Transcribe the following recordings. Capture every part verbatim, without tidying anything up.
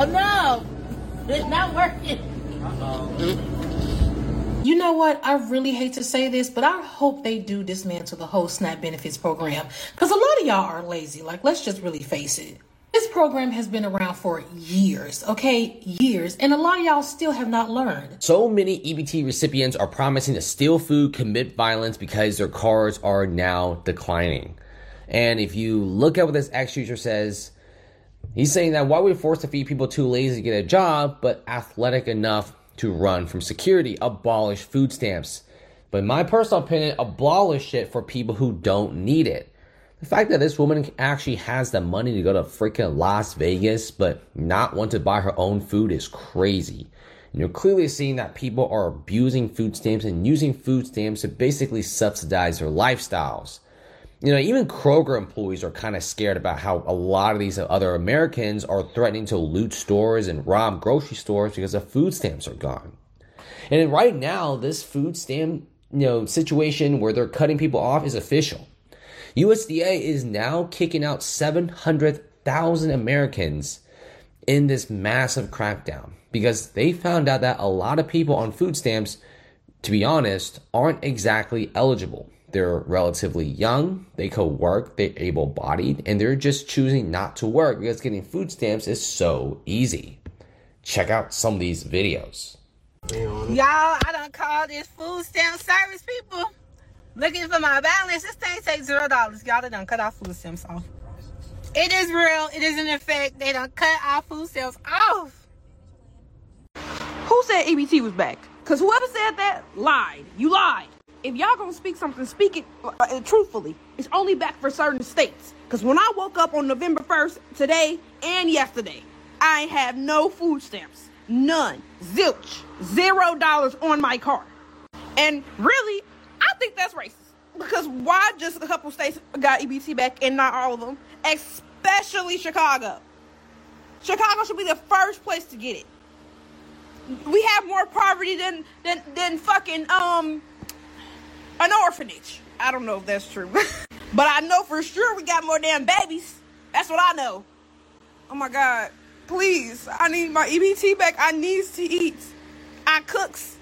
Oh no, it's not working. Uh-oh. You know what? I really hate to say this, but I hope they do dismantle the whole SNAP benefits program. Because a lot of y'all are lazy. Like, let's just really face it. This program has been around for years, okay? Years. And a lot of y'all still have not learned. So many E B T recipients are promising to steal food, commit violence because their cars are now declining. And if you look at what this ex-user says, he's saying that why we're forced to feed people too lazy to get a job, but athletic enough to run from security, abolish food stamps. But in my personal opinion, abolish it for people who don't need it. The fact that this woman actually has the money to go to freaking Las Vegas, but not want to buy her own food is crazy. And you're clearly seeing that people are abusing food stamps and using food stamps to basically subsidize their lifestyles. You know, even Kroger employees are kind of scared about how a lot of these other Americans are threatening to loot stores and rob grocery stores because the food stamps are gone. And right now, this food stamp, you know, situation where they're cutting people off is official. U S D A is now kicking out seven hundred thousand Americans in this massive crackdown because they found out that a lot of people on food stamps, to be honest, aren't exactly eligible. They're relatively young, they could work, they're able-bodied, and they're just choosing not to work because getting food stamps is so easy. Check out some of these videos. Y'all, I done called this food stamp service people. Looking for my balance. This thing takes zero dollars. Y'all done cut our food stamps off. It is real. It is in effect. They done cut our food stamps off. Who said E B T was back? Because whoever said that lied. You lied. If y'all gonna speak something, speak it uh, truthfully. It's only back for certain states. Because when I woke up on November first, today and yesterday, I ain't have no food stamps. None. Zilch. Zero dollars on my card. And really, I think that's racist. Because why just a couple states got E B T back and not all of them? Especially Chicago. Chicago should be the first place to get it. We have more poverty than than than fucking um an orphanage. I don't know if that's true. But I know for sure we got more damn babies. That's what I know. Oh my God. Please. I need my E B T back. I needs to eat. I cooks.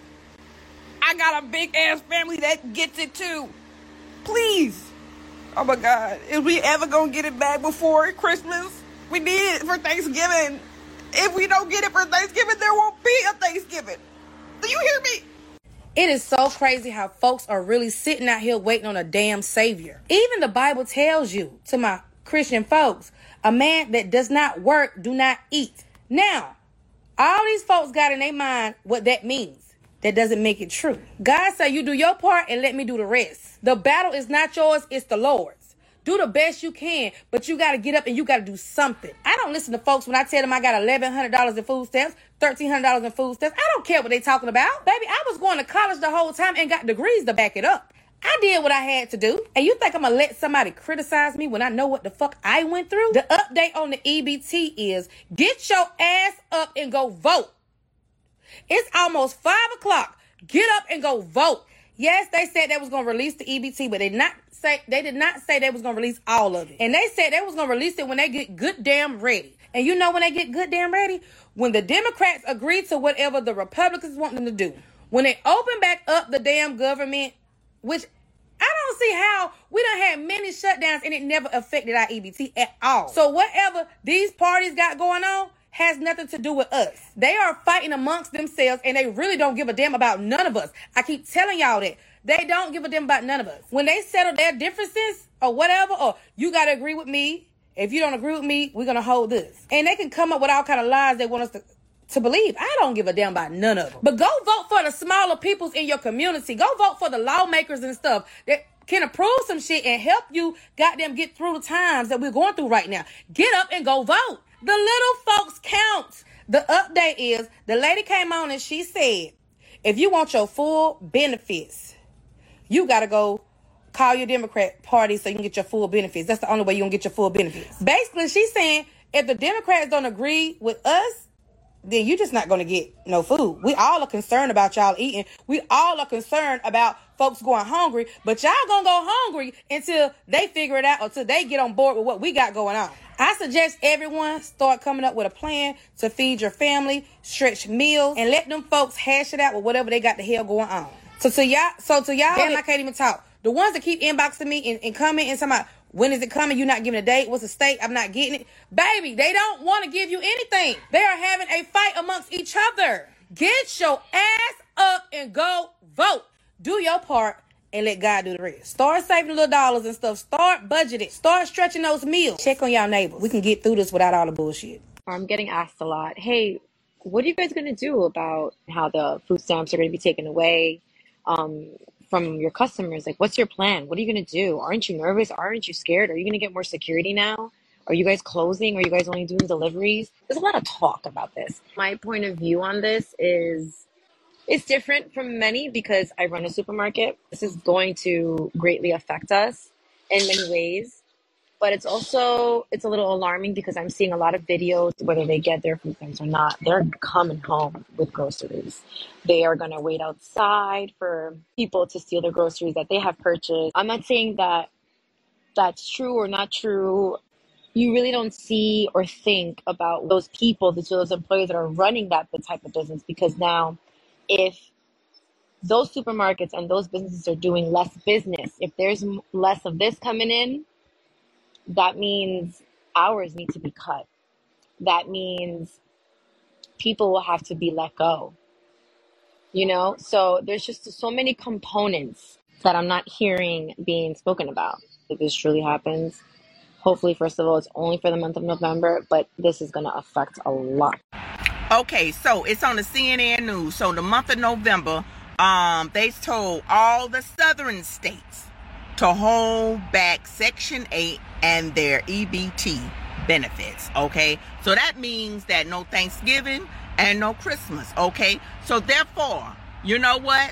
I got a big ass family that gets it too. Please. Oh my God. Is we ever gonna get it back before Christmas? We need it for Thanksgiving. If we don't get it for Thanksgiving, there won't be a Thanksgiving. Do you hear me? It is so crazy how folks are really sitting out here waiting on a damn savior. Even the Bible tells you, to my Christian folks, a man that does not work, do not eat. Now, all these folks got in their mind what that means. That doesn't make it true. God said, you do your part and let me do the rest. The battle is not yours, it's the Lord's. Do the best you can, but you got to get up and you got to do something. I don't listen to folks when I tell them I got eleven hundred dollars in food stamps, thirteen hundred dollars in food stamps. I don't care what they talking about. Baby, I was going to college the whole time and got degrees to back it up. I did what I had to do. And you think I'm going to let somebody criticize me when I know what the fuck I went through? The update on the E B T is get your ass up and go vote. It's almost five o'clock. Get up and go vote. Yes, they said they was going to release the E B T, but they not say they did not say they was going to release all of it. And they said they was going to release it when they get good damn ready. And you know when they get good damn ready? When the Democrats agree to whatever the Republicans want them to do. When they open back up the damn government, which I don't see how we done had many shutdowns and it never affected our E B T at all. So whatever these parties got going on has nothing to do with us. They are fighting amongst themselves and they really don't give a damn about none of us. I keep telling y'all that. They don't give a damn about none of us. When they settle their differences or whatever, or you got to agree with me. If you don't agree with me, we're going to hold this. And they can come up with all kind of lies they want us to, to believe. I don't give a damn about none of them. But go vote for the smaller peoples in your community. Go vote for the lawmakers and stuff that can approve some shit and help you goddamn get through the times that we're going through right now. Get up and go vote. The little folks count. The update is the lady came on and she said, if you want your full benefits, you got to go call your Democrat party so you can get your full benefits. That's the only way you're going to get your full benefits. Basically, she's saying if the Democrats don't agree with us, then you're just not going to get no food. We all are concerned about y'all eating. We all are concerned about folks going hungry, but y'all gonna go hungry until they figure it out, or until they get on board with what we got going on. I suggest everyone start coming up with a plan to feed your family, stretch meals, and let them folks hash it out with whatever they got the hell going on. So to y'all, so to y'all, damn, I can't even talk. The ones that keep inboxing me and, and commenting and talking about, when is it coming? You're not giving a date. What's the state? I'm not getting it. Baby, they don't want to give you anything. They are having a fight amongst each other. Get your ass up and go vote. Do your part and let God do the rest. Start saving little dollars and stuff. Start budgeting. Start stretching those meals. Check on y'all neighbors. We can get through this without all the bullshit. I'm getting asked a lot, hey, what are you guys going to do about how the food stamps are going to be taken away um, from your customers? Like, what's your plan? What are you going to do? Aren't you nervous? Aren't you scared? Are you going to get more security now? Are you guys closing? Are you guys only doing deliveries? There's a lot of talk about this. My point of view on this is it's different from many because I run a supermarket. This is going to greatly affect us in many ways. But it's also, it's a little alarming because I'm seeing a lot of videos, whether they get their food stamps or not, they're coming home with groceries. They are going to wait outside for people to steal their groceries that they have purchased. I'm not saying that that's true or not true. You really don't see or think about those people, those employees that are running that type of business, because now if those supermarkets and those businesses are doing less business, if there's less of this coming in, that means hours need to be cut. That means people will have to be let go. You know, so there's just so many components that I'm not hearing being spoken about. If this truly happens, hopefully, first of all, it's only for the month of November, but this is going to affect a lot. Okay, so it's on the C N N News. So the month of November, um, they told all the southern states to hold back Section eight and their E B T benefits, okay? So that means that no Thanksgiving and no Christmas, okay? So therefore, you know what?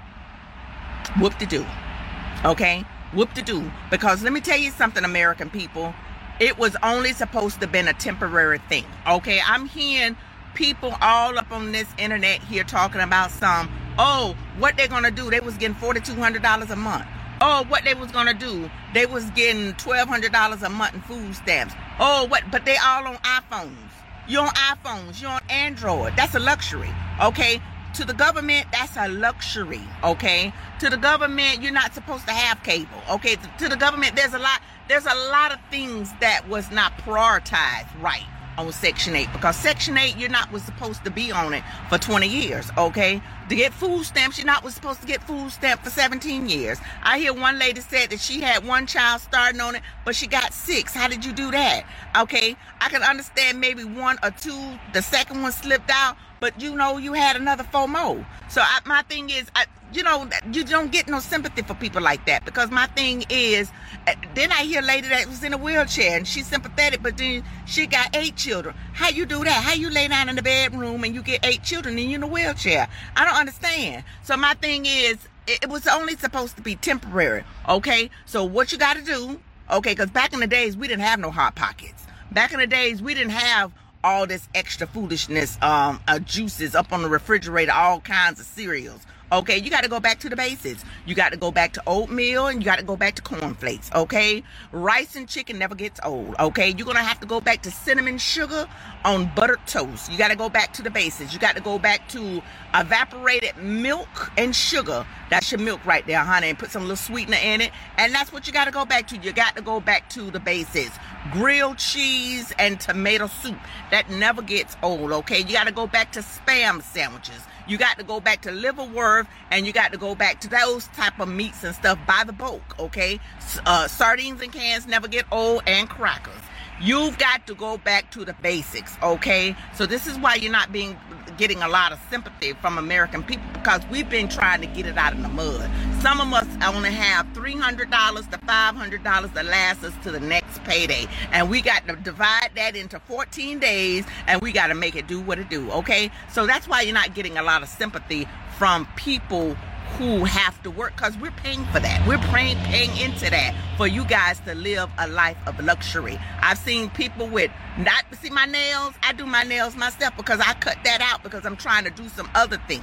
Whoop-de-doo, okay? Whoop-de-doo. Because let me tell you something, American people. It was only supposed to have been a temporary thing, okay? I'm hearing people all up on this internet here talking about some, oh, what they're going to do. They was getting four thousand two hundred dollars a month. Oh, what they was going to do. They was getting twelve hundred dollars a month in food stamps. Oh, what? But they all on iPhones. You're on iPhones. You're on Android. That's a luxury, okay? To the government, that's a luxury, okay? To the government, you're not supposed to have cable, okay? To the government, there's a lot, there's a lot of things that was not prioritized right on Section eight, because Section eight, you're not was supposed to be on it for twenty years, okay? To get food stamps, you're not was supposed to get food stamp for seventeen years. I hear one lady said that she had one child starting on it, but she got six. How did you do that? Okay, I can understand maybe one or two, the second one slipped out, but you know, you had another four more. So I, my thing is, I, you know, you don't get no sympathy for people like that, because my thing is, then I hear a lady that was in a wheelchair and she's sympathetic, but then she got eight children. How you do that? How you lay down in the bedroom and you get eight children and you're in a wheelchair? I don't understand. So my thing is, it was only supposed to be temporary, okay? So what you got to do, okay, because back in the days, we didn't have no Hot Pockets. Back in the days, we didn't have all this extra foolishness, um, uh, juices up on the refrigerator, all kinds of cereals. Okay, you got to go back to the basics. You got to go back to oatmeal and you got to go back to cornflakes, okay? Rice and chicken never gets old, okay? You're going to have to go back to cinnamon sugar on buttered toast. You got to go back to the basics. You got to go back to evaporated milk and sugar. That's your milk right there, honey, and put some little sweetener in it. And that's what you got to go back to. You got to go back to the basics. Grilled cheese and tomato soup. That never gets old, okay? You got to go back to Spam sandwiches. You got to go back to liverwurst, and you got to go back to those type of meats and stuff by the bulk, okay? Uh, sardines and cans never get old, and crackers. You've got to go back to the basics, okay? So this is why you're not being getting a lot of sympathy from American people, because we've been trying to get it out in the mud. Some of us only have three hundred dollars to five hundred dollars to last us to the next payday. And we got to divide that into fourteen days, and we got to make it do what it do, okay? So that's why you're not getting a lot of sympathy from people who have to work, because we're paying for that. We're paying, paying into that for you guys to live a life of luxury. I've seen people with not, see my nails, I do my nails myself because I cut that out because I'm trying to do some other things.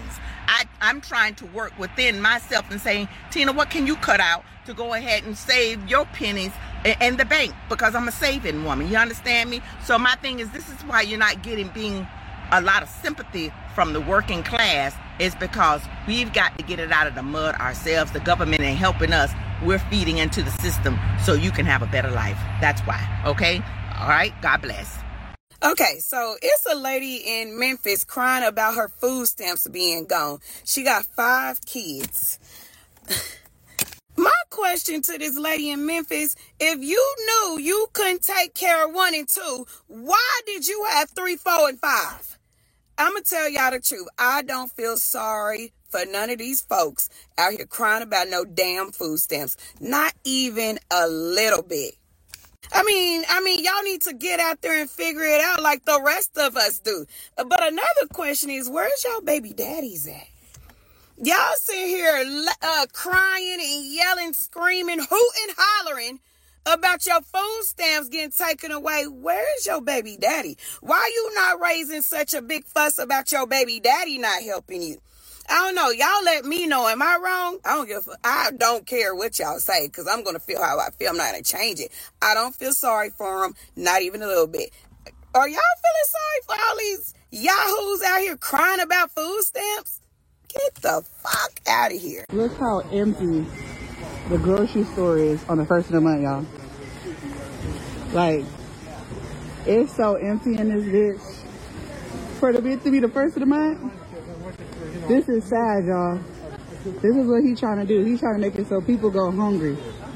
I, I'm trying to work within myself and saying, Tina, what can you cut out to go ahead and save your pennies in the bank? Because I'm a saving woman. You understand me? So my thing is, this is why you're not getting being a lot of sympathy from the working class, is because we've got to get it out of the mud ourselves. The government ain't helping us. We're feeding into the system so you can have a better life. That's why. Okay? All right? God bless. Okay, so it's a lady in Memphis crying about her food stamps being gone. She got five kids. My question to this lady in Memphis, if you knew you couldn't take care of one and two, why did you have three, four, and five? I'm going to tell y'all the truth. I don't feel sorry for none of these folks out here crying about no damn food stamps. Not even a little bit. I mean, I mean, y'all need to get out there and figure it out like the rest of us do. But another question is, where's y'all baby daddies at? Y'all sit here uh, crying and yelling, screaming, hooting, hollering about your food stamps getting taken away. Where's your baby daddy? Why you not raising such a big fuss about your baby daddy not helping you? I don't know. Y'all let me know. Am I wrong? I don't give a, I don't care what y'all say, because I'm going to feel how I feel. I'm not going to change it. I don't feel sorry for them. Not even a little bit. Are y'all feeling sorry for all these yahoos out here crying about food stamps? Get the fuck out of here. Look how empty the grocery store is on the first of the month, y'all. Like, it's so empty in this bitch. For the bit to be the first of the month, this is sad, y'all. This is what he's trying to do. He's trying to make it so people go hungry.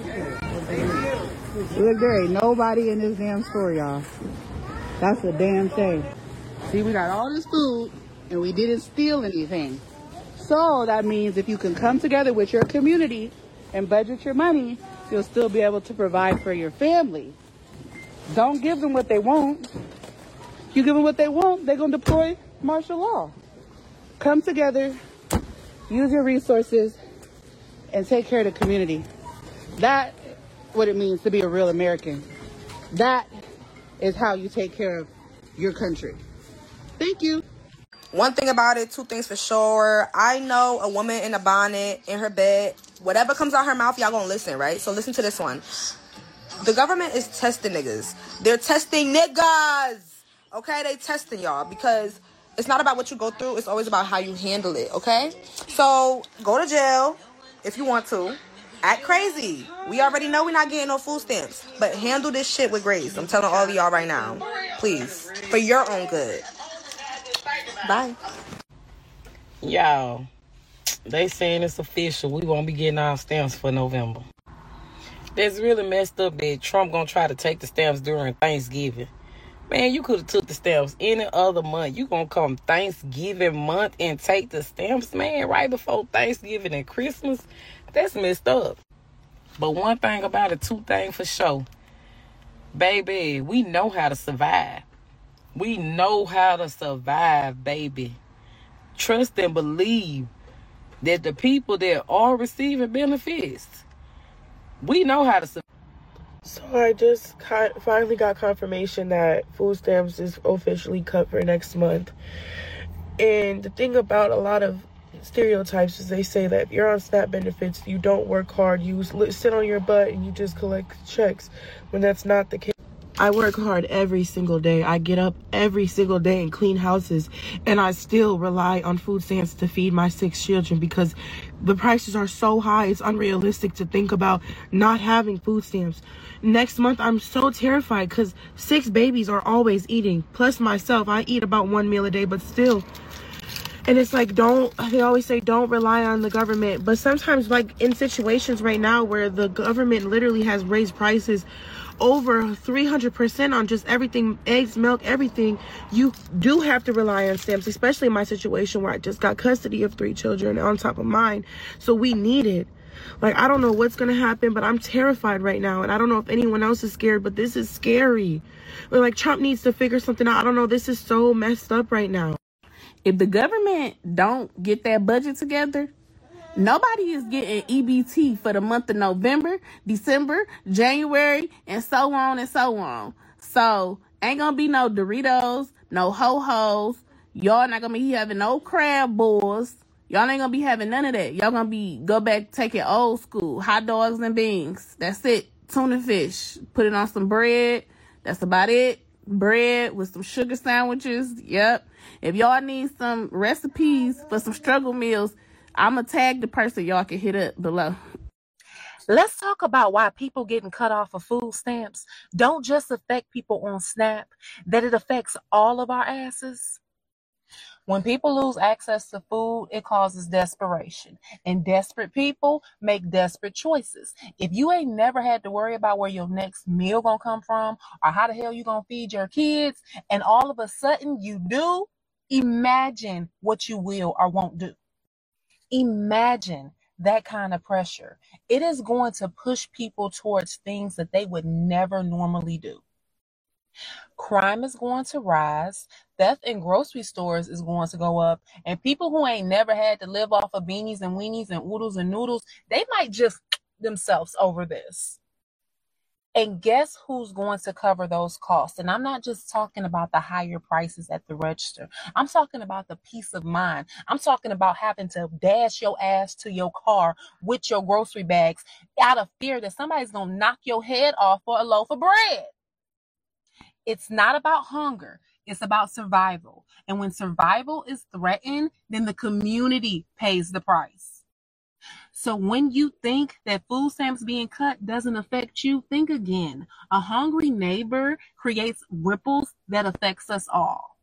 Look, there ain't nobody in this damn store, y'all. That's a damn shame. See, we got all this food, and we didn't steal anything. So that means if you can come together with your community and budget your money, you'll still be able to provide for your family. Don't give them what they want. You give them what they want, they're going to deploy martial law. Come together, use your resources, and take care of the community. That's what it means to be a real American. That is how you take care of your country. Thank you. One thing about it, two things for sure. I know a woman in a bonnet, in her bed. Whatever comes out her mouth, y'all gonna listen, right? So listen to this one. The government is testing niggas. They're testing niggas. Okay? They testing y'all because it's not about what you go through. It's always about how you handle it, okay? So go to jail if you want to. Act crazy. We already know we're not getting no food stamps. But handle this shit with grace. I'm telling all of y'all right now. Please. For your own good. Bye. Y'all, they saying it's official. We won't be getting our stamps for November. That's really messed up that Trump gonna try to take the stamps during Thanksgiving. Man, you could have took the stamps any other month. You gonna come Thanksgiving month and take the stamps, man, right before Thanksgiving and Christmas? That's messed up. But one thing about it, two things for sure. Baby, we know how to survive. We know how to survive, baby. Trust and believe that the people that are receiving benefits, we know how to survive. So I just finally got confirmation that food stamps is officially cut for next month. And the thing about a lot of stereotypes is they say that if you're on SNAP benefits, you don't work hard, you sit on your butt and you just collect checks, when that's not the case. I work hard every single day. I get up every single day and clean houses, and I still rely on food stamps to feed my six children because the prices are so high. It's unrealistic to think about not having food stamps. Next month, I'm so terrified because six babies are always eating, plus myself. I eat about one meal a day, but still. And it's like, don't, they always say don't rely on the government. But sometimes, like in situations right now where the government literally has raised prices over three hundred percent on just everything, eggs, milk, everything, you do have to rely on stamps, especially in my situation where I just got custody of three children on top of mine. So we need it. Like, I don't know what's going to happen, but I'm terrified right now. And I don't know if anyone else is scared, but this is scary. Like, Trump needs to figure something out. I don't know. This is so messed up right now. If the government don't get that budget together, nobody is getting E B T for the month of November, December, January, and so on and so on. So, ain't gonna be no Doritos, no Ho-Hos. Y'all not gonna be having no crab balls. Y'all ain't gonna be having none of that. Y'all gonna be go back taking old school hot dogs and beans. That's it. Tuna fish. Put it on some bread. That's about it. Bread with some sugar sandwiches. Yep. If y'all need some recipes for some struggle meals, I'ma tag the person y'all can hit up below. Let's talk about why people getting cut off of food stamps don't just affect people on SNAP, that it affects all of our asses. When people lose access to food, it causes desperation. And desperate people make desperate choices. If you ain't never had to worry about where your next meal gonna come from or how the hell you gonna feed your kids, and all of a sudden you do, imagine what you will or won't do. Imagine that kind of pressure. It is going to push people towards things that they would never normally do. Crime is going to rise, theft in grocery stores is going to go up, and people who ain't never had to live off of beanies and weenies and oodles and noodles, they might just themselves over this. And guess who's going to cover those costs? And I'm not just talking about the higher prices at the register. I'm talking about the peace of mind. I'm talking about having to dash your ass to your car with your grocery bags out of fear that somebody's going to knock your head off for a loaf of bread. It's not about hunger. It's about survival. And when survival is threatened, then the community pays the price. So when you think that food stamps being cut doesn't affect you, think again. A hungry neighbor creates ripples that affects us all.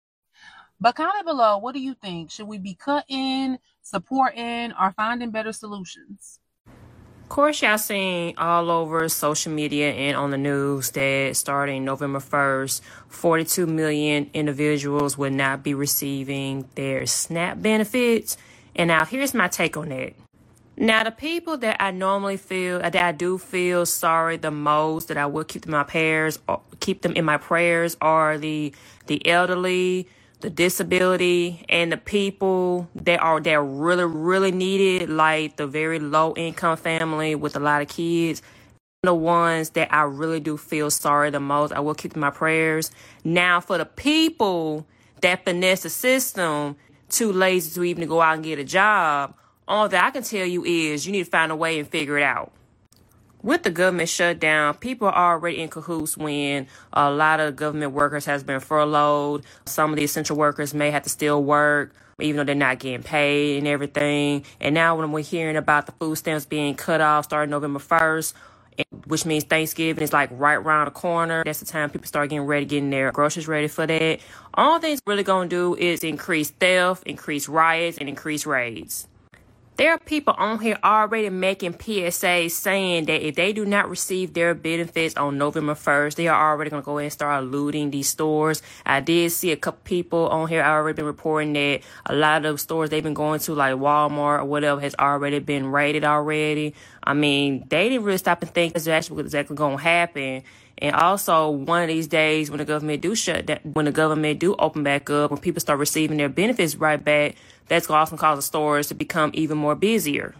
But comment below, what do you think? Should we be cutting, supporting, or finding better solutions? Of course, y'all seen all over social media and on the news that starting November first, forty-two million individuals will not be receiving their SNAP benefits. And now here's my take on that. Now, the people that I normally feel, that I do feel sorry the most, that I will keep them in my prayers, or keep them in my prayers, are the the elderly, the disability, and the people that are that really, really needed, like the very low income family with a lot of kids. The ones that I really do feel sorry the most, I will keep them in my prayers. Now, for the people that finesse the system, too lazy to even go out and get a job, all that I can tell you is you need to find a way and figure it out. With the government shutdown, people are already in cahoots when a lot of government workers has been furloughed. Some of the essential workers may have to still work, even though they're not getting paid and everything. And now when we're hearing about the food stamps being cut off starting November first, which means Thanksgiving is like right around the corner. That's the time people start getting ready, getting their groceries ready for that. All things really going to do is increase theft, increase riots, and increase raids. There are people on here already making P S As saying that if they do not receive their benefits on November first, they are already going to go ahead and start looting these stores. I did see a couple people on here already been reporting that a lot of stores they've been going to, like Walmart or whatever, has already been raided already. I mean, they didn't really stop and think that's actually exactly going to happen. And also, one of these days when the government do shut down, when the government do open back up, when people start receiving their benefits right back, that's going to also cause the stores to become even more busier.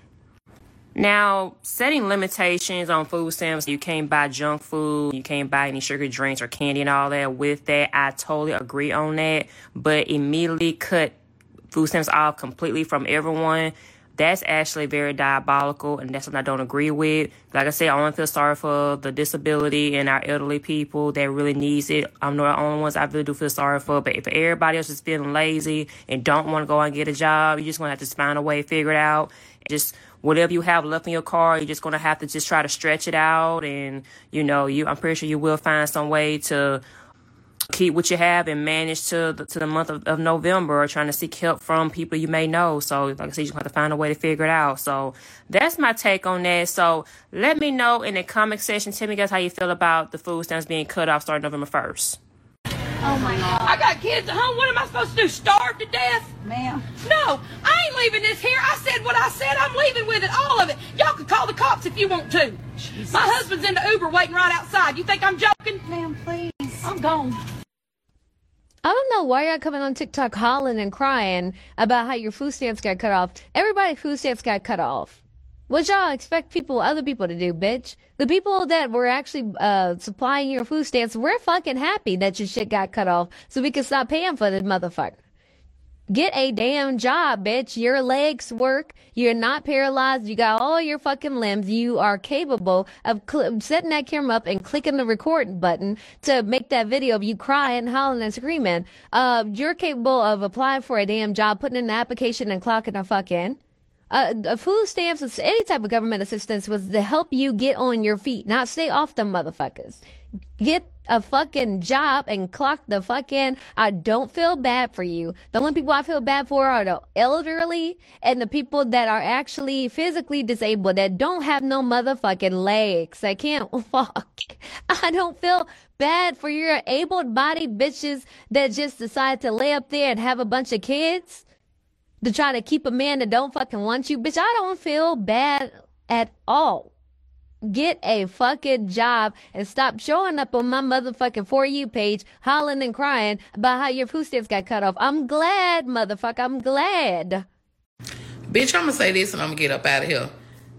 Now, setting limitations on food stamps, you can't buy junk food, you can't buy any sugar drinks or candy and all that. With that, I totally agree on that. But immediately cut food stamps off completely from everyone, that's actually very diabolical, and that's what I don't agree with. Like I said, I only feel sorry for the disability and our elderly people that really needs it. I'm not the only ones I really do feel sorry for, but if everybody else is feeling lazy and don't want to go out and get a job, you're just going to have to find a way to figure it out. Just whatever you have left in your car, you're just going to have to just try to stretch it out, and, you know, you I'm pretty sure you will find some way to keep what you have and manage to the, to the month of, of November, or trying to seek help from people you may know. So like I said, you just have to find a way to figure it out. So that's my take on that. So let me know in the comment section. Tell me guys how you feel about the food stamps being cut off starting November first. Oh my God. I got kids at home. What am I supposed to do? Starve to death? Ma'am. No, I ain't leaving this here. I said what I said. I'm leaving with it, all of it. Y'all can call the cops if you want to. Jesus. My husband's in the Uber waiting right outside. You think I'm joking? Ma'am, please. I'm gone. I don't know why y'all coming on TikTok hollering and crying about how your food stamps got cut off. Everybody's food stamps got cut off. What y'all expect people, other people to do, bitch? The people that were actually uh, supplying your food stamps, we're fucking happy that your shit got cut off so we can stop paying for this motherfucker. Get a damn job, bitch. Your legs work. You're not paralyzed. You got all your fucking limbs. You are capable of cl- setting that camera up and clicking the record button to make that video of you crying, hollering, and screaming. Uh, you're capable of applying for a damn job, putting in an application, and clocking a fuck in. Uh, food stamps, any type of government assistance was to help you get on your feet, not stay off them motherfuckers. Get a fucking job and clock the fuck in. I don't feel bad for you. The only people I feel bad for are the elderly and the people that are actually physically disabled that don't have no motherfucking legs, that can't walk. I don't feel bad for your able-bodied bitches that just decide to lay up there and have a bunch of kids to try to keep a man that don't fucking want you. Bitch, I don't feel bad at all. Get a fucking job and stop showing up on my motherfucking For You page, hollering and crying about how your food stamps got cut off. I'm glad, motherfucker. I'm glad. Bitch, I'm gonna say this and I'm gonna get up out of here.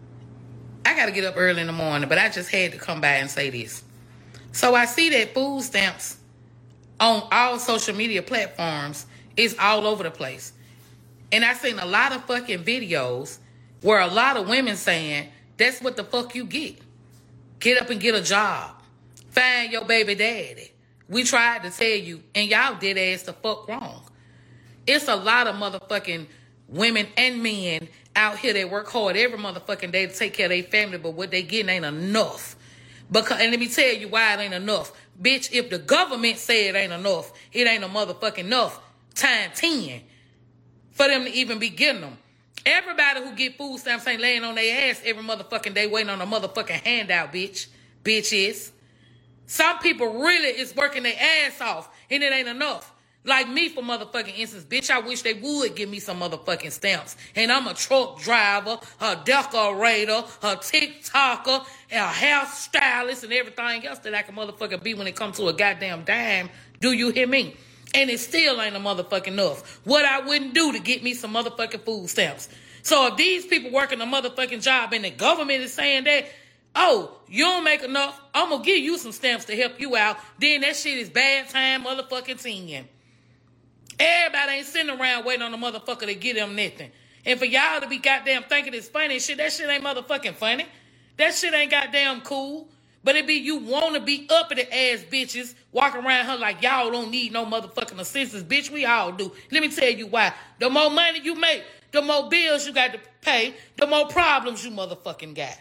I gotta get up early in the morning, but I just had to come by and say this. So I see that food stamps on all social media platforms is all over the place. And I seen a lot of fucking videos where a lot of women saying, that's what the fuck you get. Get up and get a job. Find your baby daddy. We tried to tell you, and y'all did ass the fuck wrong. It's a lot of motherfucking women and men out here that work hard every motherfucking day to take care of their family, but what they getting ain't enough. Because, and let me tell you why it ain't enough. Bitch, if the government say it ain't enough, it ain't a motherfucking enough. Time ten for them to even be getting them. Everybody who get food stamps ain't laying on their ass every motherfucking day waiting on a motherfucking handout, bitch. Bitches. Some people really is working their ass off and it ain't enough. Like me, for motherfucking instance, bitch, I wish they would give me some motherfucking stamps. And I'm a truck driver, a decorator, a TikToker, a hairstylist, and everything else that I can motherfucking be when it comes to a goddamn dime. Do you hear me? And it still ain't a motherfucking enough. What I wouldn't do to get me some motherfucking food stamps. So if these people working a motherfucking job and the government is saying that, oh, you don't make enough, I'm going to give you some stamps to help you out. Then that shit is bad time motherfucking ten. Everybody ain't sitting around waiting on a motherfucker to get them nothing. And for y'all to be goddamn thinking it's funny and shit, that shit ain't motherfucking funny. That shit ain't goddamn cool. But it be you want to be uppity ass bitches walking around her like y'all don't need no motherfucking assistance. Bitch, we all do. Let me tell you why. The more money you make, the more bills you got to pay, the more problems you motherfucking got.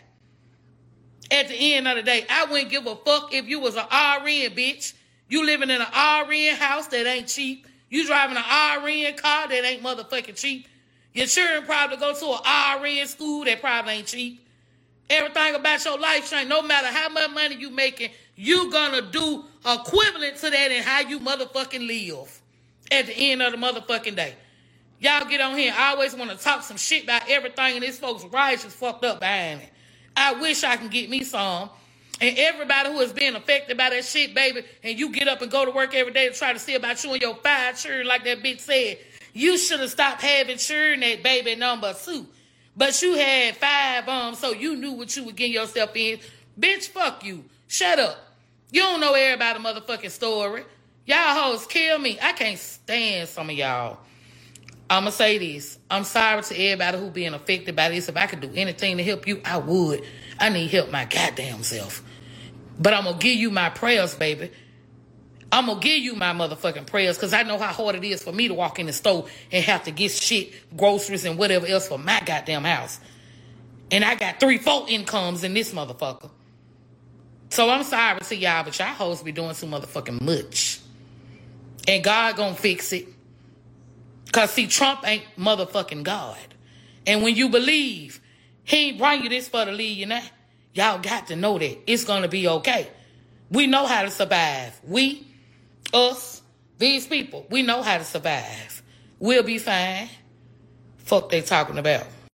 At the end of the day, I wouldn't give a fuck if you was an R N, bitch. You living in an R N house that ain't cheap. You driving an R N car that ain't motherfucking cheap. Your children probably go to an R N school that probably ain't cheap. Everything about your life change. No matter how much money you making, you gonna do equivalent to that in how you motherfucking live at the end of the motherfucking day. Y'all get on here. I always want to talk some shit about everything, and this folks' rights is fucked up behind it. I wish I can get me some. And everybody who is being affected by that shit, baby, and you get up and go to work every day to try to see about you and your five children, like that bitch said, you should have stopped having children at baby number two. But you had five um, so you knew what you were getting yourself in. Bitch, fuck you. Shut up. You don't know everybody's motherfucking story. Y'all hoes kill me. I can't stand some of y'all. I'ma say this. I'm sorry to everybody who being affected by this. If I could do anything to help you, I would. I need help my goddamn self. But I'm gonna give you my prayers, baby. I'm gonna give you my motherfucking prayers because I know how hard it is for me to walk in the store and have to get shit, groceries, and whatever else for my goddamn house. And I got three, four incomes in this motherfucker. So I'm sorry to y'all, but y'all hoes be doing too motherfucking much. And God gonna fix it. Because, see, Trump ain't motherfucking God. And when you believe he ain't bring you this for to leave you now, y'all got to know that it's gonna be okay. We know how to survive. We... Us, these people, we know how to survive. We'll be fine. Fuck they talking about.